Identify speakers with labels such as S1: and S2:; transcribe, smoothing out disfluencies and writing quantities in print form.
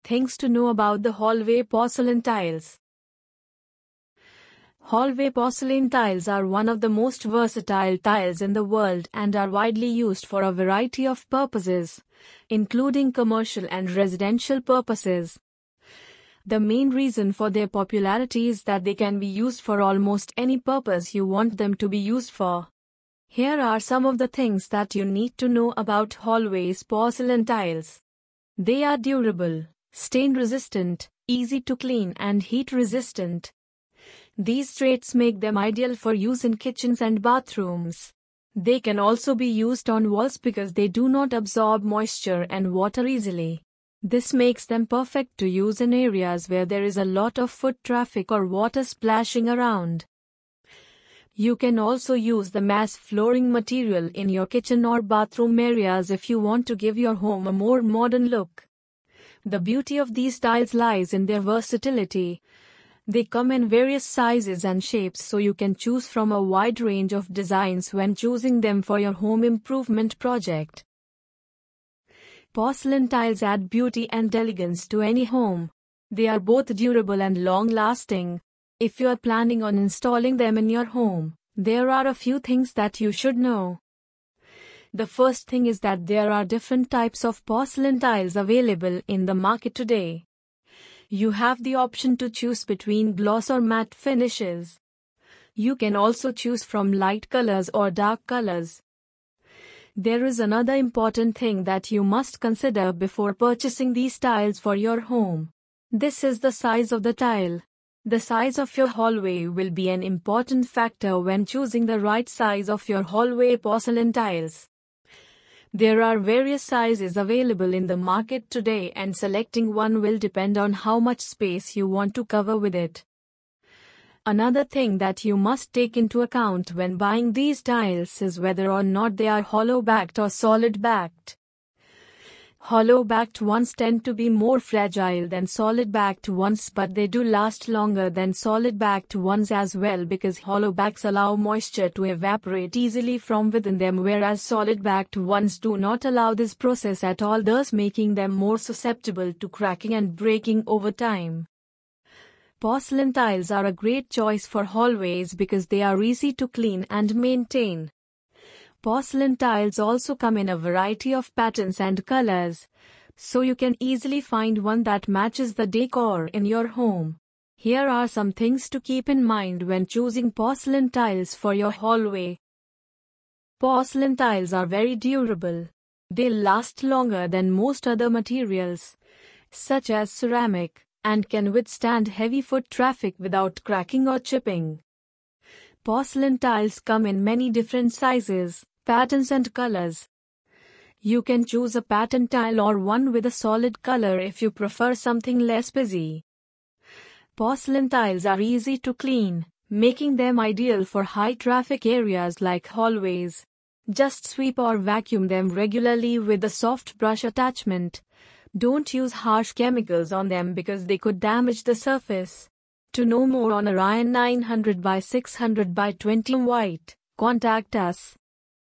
S1: things to know about the hallway porcelain tiles. Hallway porcelain tiles are one of the most versatile tiles in the world and are widely used for a variety of purposes, including commercial and residential purposes. The main reason for their popularity is that they can be used for almost any purpose you want them to be used for. Here are some of the things that you need to know about hallways porcelain tiles. They are durable, stain-resistant, easy to clean and heat-resistant. These traits make them ideal for use in kitchens and bathrooms. They can also be used on walls because they do not absorb moisture and water easily. This makes them perfect to use in areas where there is a lot of foot traffic or water splashing around. You can also use the mass flooring material in your kitchen or bathroom areas if you want to give your home a more modern look. The beauty of these tiles lies in their versatility. They come in various sizes and shapes, so you can choose from a wide range of designs when choosing them for your home improvement project. Porcelain tiles add beauty and elegance to any home. They are both durable and long-lasting. If you are planning on installing them in your home, there are a few things that you should know. The first thing is that there are different types of porcelain tiles available in the market today. You have the option to choose between gloss or matte finishes. You can also choose from light colors or dark colors. There is another important thing that you must consider before purchasing these tiles for your home. This is the size of the tile. The size of your hallway will be an important factor when choosing the right size of your hallway porcelain tiles. There are various sizes available in the market today, and selecting one will depend on how much space you want to cover with it. Another thing that you must take into account when buying these tiles is whether or not they are hollow-backed or solid-backed. Hollow-backed ones tend to be more fragile than solid-backed ones, but they do last longer than solid-backed ones as well because hollow-backs allow moisture to evaporate easily from within them, whereas solid-backed ones do not allow this process at all, thus making them more susceptible to cracking and breaking over time. Porcelain tiles are a great choice for hallways because they are easy to clean and maintain. Porcelain tiles also come in a variety of patterns and colors, so you can easily find one that matches the decor in your home. Here are some things to keep in mind when choosing porcelain tiles for your hallway. Porcelain tiles are very durable. They last longer than most other materials, such as ceramic, and can withstand heavy foot traffic without cracking or chipping. Porcelain tiles come in many different sizes, patterns and colors. You can choose a pattern tile or one with a solid color if you prefer something less busy. Porcelain tiles are easy to clean, making them ideal for high-traffic areas like hallways. Just sweep or vacuum them regularly with a soft brush attachment. Don't use harsh chemicals on them because they could damage the surface. To know more on Orion 900 by 600 by 20 white, contact us.